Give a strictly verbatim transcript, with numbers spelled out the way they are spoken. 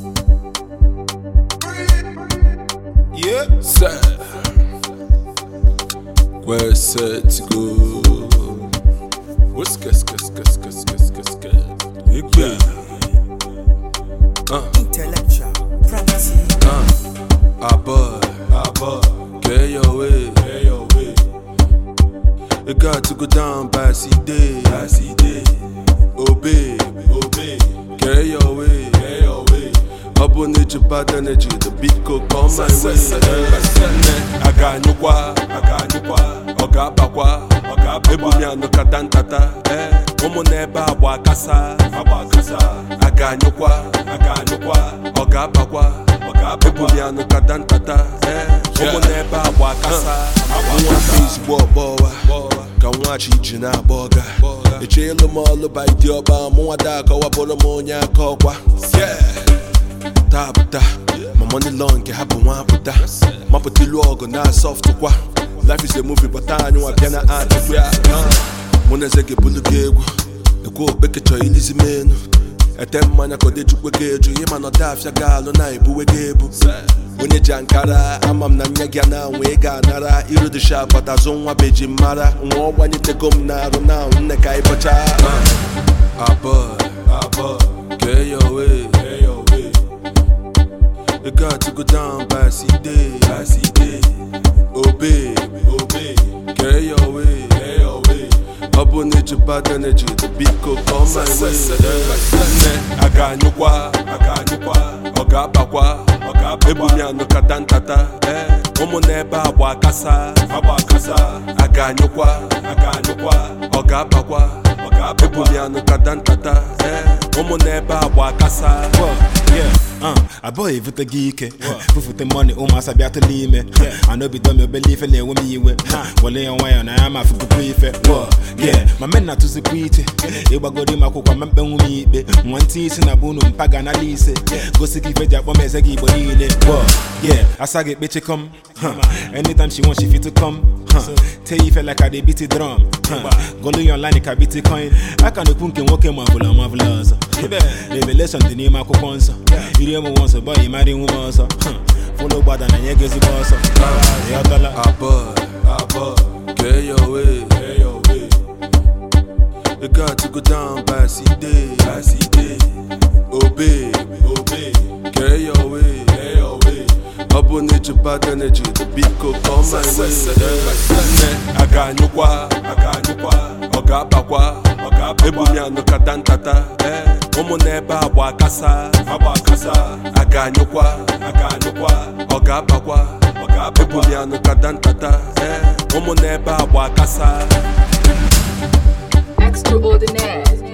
Yeah, sir. We're set to go. What's gas, gas, gas, gas, gas, gas, gas. Yeah. Uh. Intellectual property. Uh. Ah boy, ah boy. Get your way, get your way. It got to go down by C day, by C day. Obey, obey. Get your way, get your way. Up on it, bad energy. The beat could come my way. I got you qua, I got you qua. Oga bakwa, oga bakwa. No katantata, eh. Omo neba wakasa, wakasa. I got you qua, I got you qua. Oga bakwa, oga bakwa. No katantata, eh. Omo neba wakasa. One piece walk boy, can watch each na boga. The chill all by the oba, mo da kawa bono monya kokwa. Yeah. Tabuta, my money long can happen one puta. My put logo na soft kwa. Life is a movie, but I know I cannot add to it. Mona zeke bulugego, the go back at your easy man. A ten man I could do with you, him and not half your gal on I boo again. When you jankara, I'm a Nanyagana, Wega, Nara, Iru the shop, but I zone a beji mara, more when you take them now, now, Nekai Pacha. Ah, boy, ah, boy, get your way, get your way. You got to go down by C day, by C day. Obey, obey. Get your way, get your way. Up on it, bad energy. The beat could come my way. I got you qua, I got you qua. Oga bakwa, oga bakwa. No katantata, eh. Omo neba wakasa, wakasa. I got you qua, I got you qua. Oga bakwa, oga bakwa. No katantata, eh. Omo neba wakasa. Yeah, uh, I boy if the geek, put the money on my sabia to leave me. I know be done your belief and they will me with. Well, lay on wire and I am a full prefect. Yeah, my men not to secret. It was good in my cook, my ben me. One teeth in a boon, Pagana Lise. Go see if a job on Mezagi body in it. Yeah, I saw it bitch come. Anytime she wants, she fit to come. Tell you feel like I did beat the drum. Go look online, like I beat the coin. I can't punk and walk in my villa, marvelous. Revelation, the name of sponsor. You didn't want to buy a married woman. Follow bad and I guess it was. Ah, boy, ah, boy. Get your way, get your way. You got to go down by C day, by C day. Obey, obey. Get your way, get your way. Up on it, bad energy. The beat could come my way. I got you qua, I got you qua. Oga bakwa, oga bakwa. No katantata, eh. Omo neba wakasa, wakasa. I got you qua, I got you qua. Oga bakwa, oga bakwa. No katantata, eh. Omo neba wakasa. Extraordinaire.